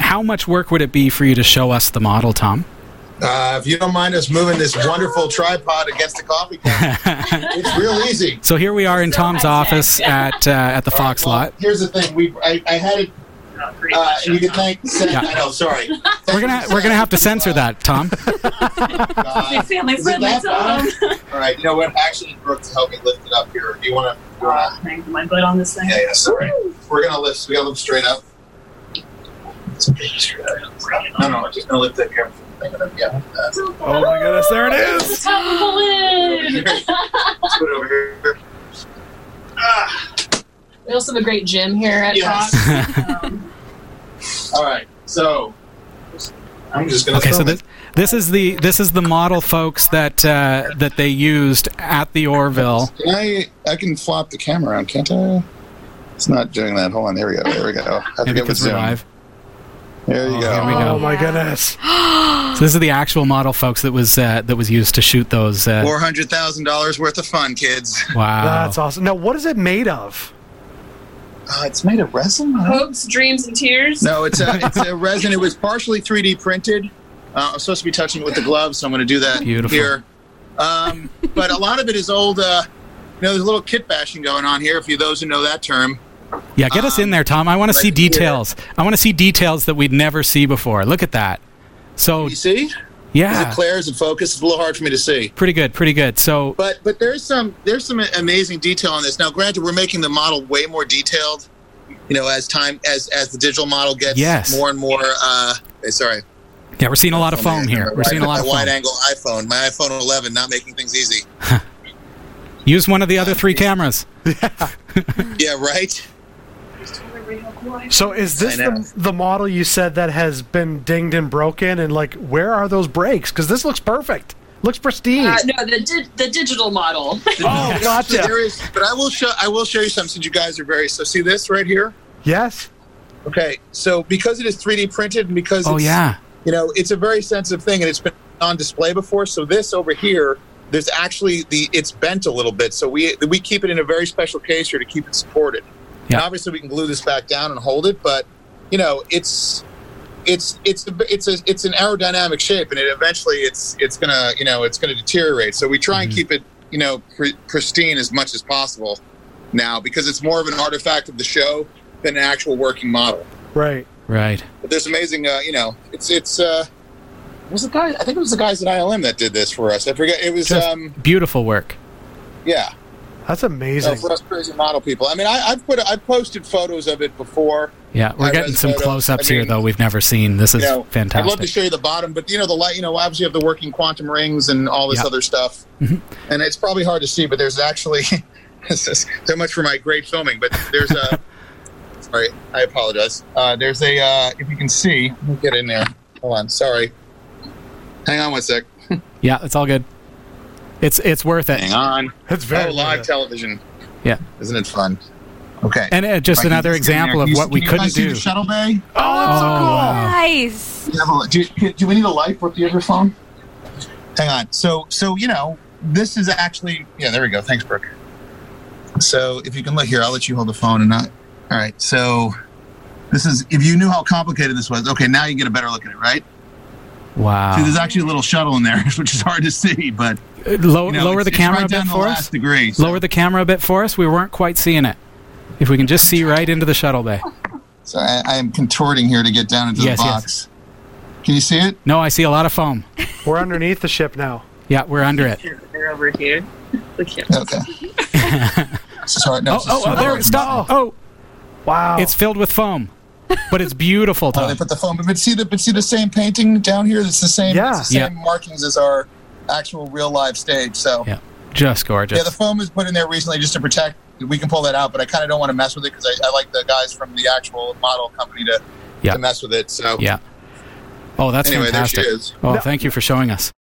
how much work would it be for you to show us the model, Tom? If you don't mind us moving this wonderful tripod against the coffee cup, it's real easy. So here we are in Tom's office at the Fox lot. Here's the thing: I had it. You can thank. I know. Sorry. We're gonna have to censor that, Tom. Family friendly, Tom. All right. You know what? Actually, Brooke, help me lift it up here. Do you want to? Can I put my butt on this thing? Yeah. Sorry. We're gonna lift. We gotta lift straight up. No, I'm just gonna lift that camera. Yeah. Oh my goodness! There it is. Let's put it over here. We also have a great gym here at Fox. All right, so I'm just gonna. Okay, so this is the model, folks, that they used at the Orville. Can I can flop the camera around, can't I? It's not doing that. Hold on, there we go. There we go. Maybe because we're live. There you go. Here we go. Oh my goodness! So this is the actual model, folks, that was used to shoot those. $400,000 worth of fun, kids. Wow, that's awesome. Now, what is it made of? It's made of resin. Hopes, dreams, and tears. No, it's a resin. It was partially 3D printed. I'm supposed to be touching it with the gloves, so I'm going to do that here. But a lot of it is old. There's a little kit bashing going on here. For those who know that term. Yeah, get us in there, Tom. I want to see details. I want to see details that we'd never see before. Look at that. So you see? Yeah. Is it clear? Is it focused? It's a little hard for me to see. Pretty good. So, but there's some amazing detail on this. Now, granted, we're making the model way more detailed. As the digital model gets more and more. Sorry. Yeah, we're seeing a lot of foam here. We're seeing a lot of foam. Wide-angle iPhone, my iPhone 11, not making things easy. Use one of the other 3 cameras. Yeah, right. So is this the model you said that has been dinged and broken, and where are those brakes? Because this looks perfect, looks pristine. No, the digital model. Oh, gotcha. So there is, but I will show you something since you guys are so see this right here. Yes. Okay, so because it is 3D printed and because it's a very sensitive thing and it's been on display before. So this over here, there's actually it's bent a little bit. So we keep it in a very special case here to keep it supported. Yeah. And obviously, we can glue this back down and hold it, but it's an aerodynamic shape, and it's gonna deteriorate. So we try and keep it pristine as much as possible now because it's more of an artifact of the show than an actual working model. Right. But there's amazing. Was the guy? I think it was the guys at ILM that did this for us. I forget. It was just beautiful work. Yeah. That's amazing. For us crazy model people. I mean, I've posted photos of it before. Yeah, we're getting some close-ups here, though, we've never seen. This is fantastic. I'd love to show you the bottom, but, the light, obviously you have the working quantum rings and all this other stuff. Mm-hmm. And it's probably hard to see, but there's actually, so much for my great filming, but there's a, sorry, I apologize. There's a, if you can see, let me get in there. Hold on, sorry. Hang on one sec. Yeah, it's all good. It's worth it. Hang on. It's very live television. Yeah. Isn't it fun? Okay. And just another example of what we couldn't do. The shuttle bay? Oh, that's so cool. Nice. Do we need a light? What, do you have your phone? Hang on. So this is actually, there we go. Thanks, Brooke. So if you can look here, I'll let you hold the phone and not. All right. So this is, if you knew how complicated this was, okay, now you get a better look at it, right? Wow. See, there's actually a little shuttle in there, which is hard to see, but lower the camera a bit for us. Lower the camera a bit for us. We weren't quite seeing it. If we can just see right into the shuttle bay. So I am contorting here to get down into the box. Yes. Can you see it? No, I see a lot of foam. We're underneath the ship now. Yeah, we're under it. They're over here. Okay. Sorry. No. There. Stop. Oh. Wow. It's filled with foam. But it's beautiful, Tom. They put the foam, but see the same painting down here. It's the same. Yeah. It's the same markings as our actual real live stage. So just gorgeous. Yeah, the foam was put in there recently just to protect. We can pull that out, but I kind of don't want to mess with it because I like the guys from the actual model company to mess with it. So yeah. Oh, that's fantastic. There she is. Oh, thank you for showing us.